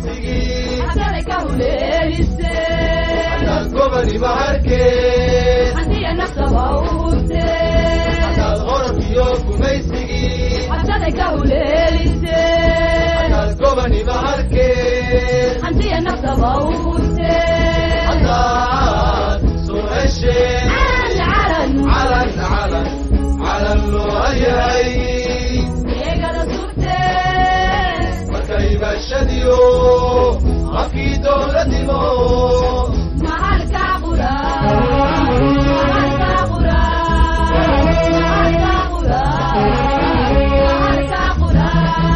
gumaysigii hadalay ka huleelise hadaad gobani maharke handiya naftaba uhurte hadaad qoraf iyo gumaysigii hadalay ka huleelise hadaad gobani maharke handiya naftaba uhurte hadaad soo hesheen calan calan calan calan loo hayay eegada surte markay bashadiyo habkii dowladnimo mahalka qura mahalka qura mahalka qura mahalka qura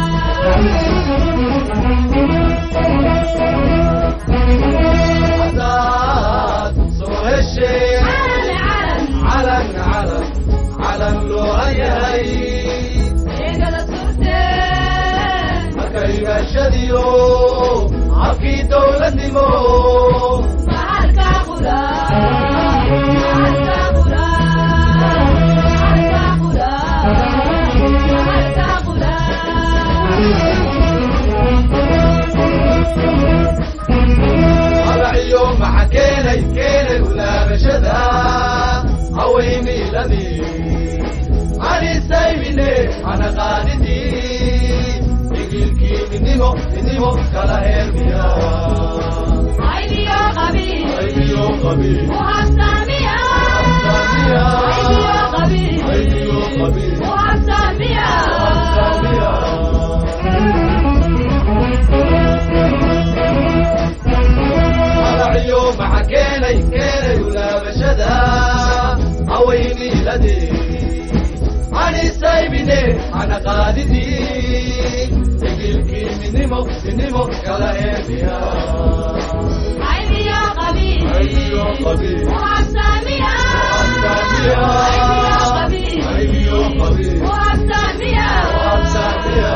hadaad soo hesheen calan calan calan loo hayay eegada surte markay bashadiyo habkii dowladnimo mahalka qura mahalka qura mahalka qura mahalka qura magaciyo maxa keenay ulaabashada hawaymiiladii anisaymine ana qaadidii igilkii midnimo kala heermiya aydiyo qabiil aydiyo qabiil muhabsamiya aydiyo qabiil aydiyo qabiil muhabsamiya samiya magaciyo maxa keenay ulaabashada hawaymiiladii anisaymine ana qaadidii igilkii midnimo kala heermiya aydiyo qabiil aydiyo qabiil muhabsamiya samiya aydiyo qabiil aydiyo qabiil muhabsamiya samiya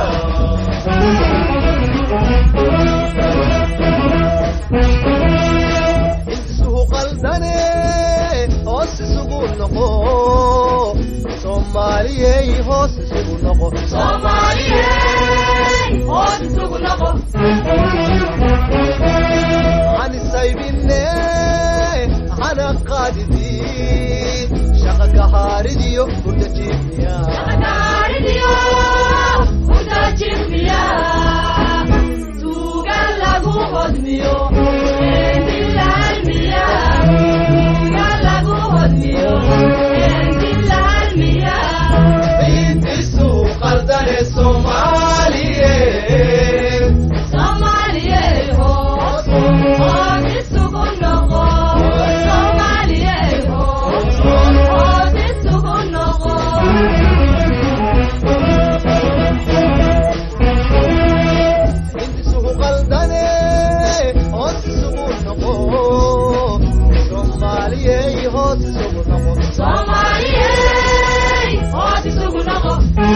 isugu qaldane hoos isugu noqo soomaaliyey hoos isugu noqo soomaaliyey hoos isugu noqo hanisaybine hana qaadidii shaqa kahaaridiyo hurda jiifmiya Agaridio, uda chimia, tuga lagu hodmio, endilalmia, tuga lagu hodmio, endilalmia, intisu qaldane soomaaliye Somalie ho, isugu noqo, Somalie ho, isugu noqo. isugu qaldane hoos isugu noqo soomaaliyey hoos isugu noqo Somaliyey, hoos isugu noqo.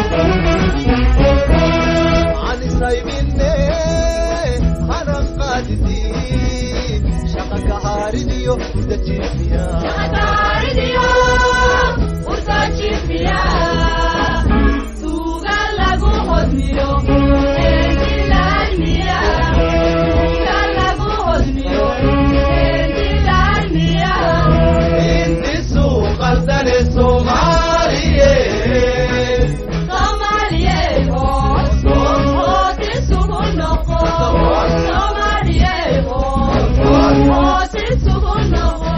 hanisaybine hana qaadidii shaqa kahaaridiyo hurda jiifmiya Agaridio, uda chimia, tuga lagu hodmio, endilalmia, tuga lagu hodmio, endilalmia, intisu qaldane soomaaliye Somaliyey, hoos isugu noqo. Somaliyey, hoos isugu noqo.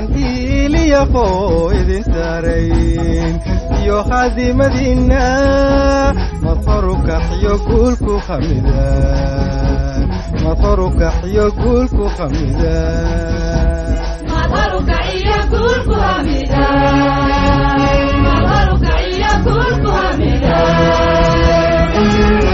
waxaan hiiliyaqoo idin saarayn iyo khadimadina mafarukaxiyo guulku khamidan mafarukaxiyo guulku khamidan mafarukaxiyo guulku khamidan mafarukaxiyo guulku khamidan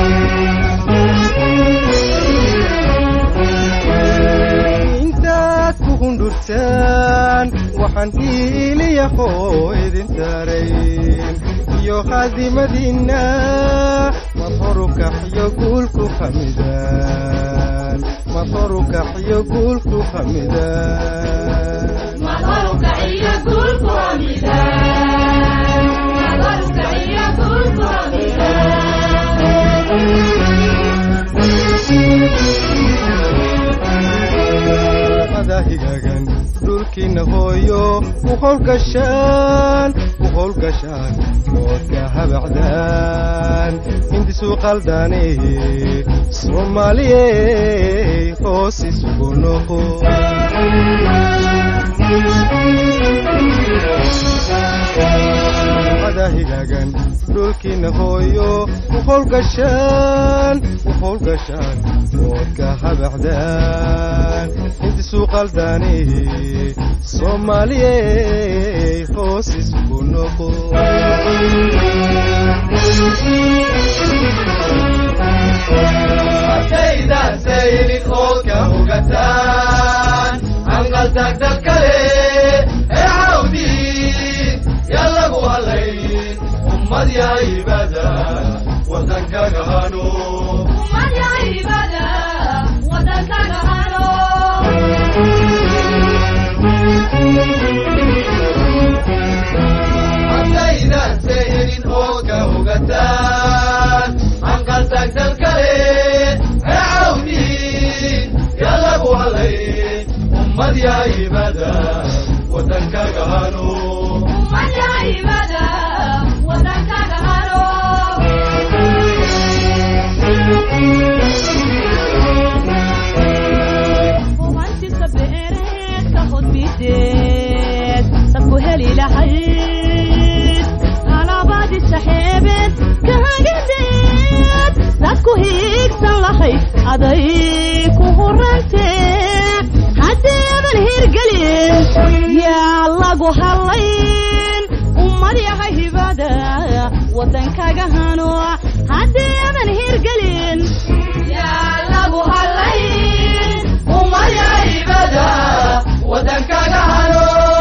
intaad ku hundurtaan waxaan hiiliyaqoo idin saarayn iyo khadimadina mafarukaxiyo guulku khamidan mafarukaxiyo guulku khamidan mafarukaxiyo guulku khamidan mafarukaxiyo guulku khamidan higaagan dhulkiina hooyo u howlgashaan moodka habacdaan hindisu qaldaane soomaaliyey hoos isugu noqo higaagan dhulkiina hooyo u howlgashaan moodka habacdaan hindisu qaldaane soomaaliyey hoos isugu noqo haddaydan saynin oodka hugataan hanqaltaagdad kale ee cawdiin yaa lagu halayn ummad yaa ibada waddankaga hano ummad yaa ibada waddankaga hano haddaydan saynin oodka hugataan hanqaltaagdad kale ee cawdiin yaa lagu halayn ummad yaa ibada waddankaga hano ummad yaa ibada waddankaga hano hubantiisa beereedka hodmideed dadku heli lahayd alaabadii saxeebeed ka hagadeed dadku hiigsan lahayd aday ku horantee haddaadan hirgelin yaa lagu halayn ummad yahay hibada waddankaga hano haddaadan hirgelin yaa lagu halayn ummad yaa ibada waddankaga hano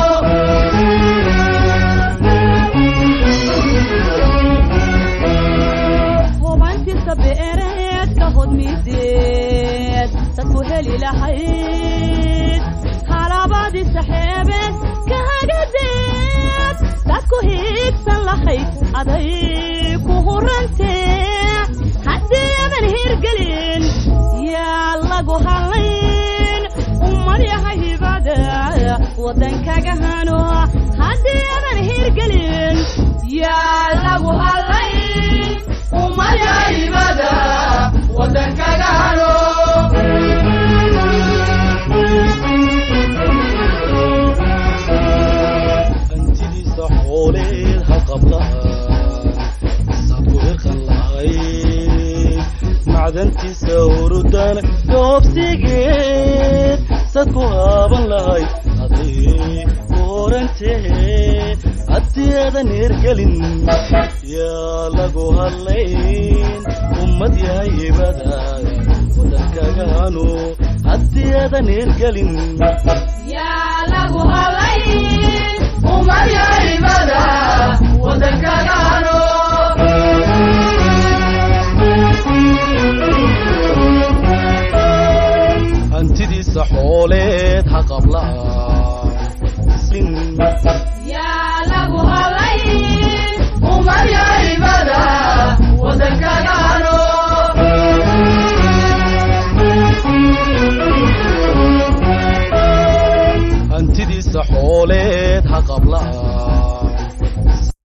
hubantiisa beereedka hodmideed dadku heli lahayd halaabadii saxeebeed ka hagadeed dadku hiigsan lahayd aday ku horantee haddaadan hirgelin yaa lagu halayn ummad yahay hibada waddankaga hano haddaadan hirgelin yaa lagu halayn ummad yaa ibada waddankaga hano hantidiisa xooleed ha qablaan saad ku hirqan lahayd macdantiisa hurudana yoobsigeed sad ku haaban lahayd aday ku horantee haddii aadan hirgelin yaa lagu hadlayn ummad yahay ibada waddankaga hano haddii aadan hirgelin yaa lagu halayn ummad yaa ibada waddankaga hano hantidiisa xooleed ha qablaan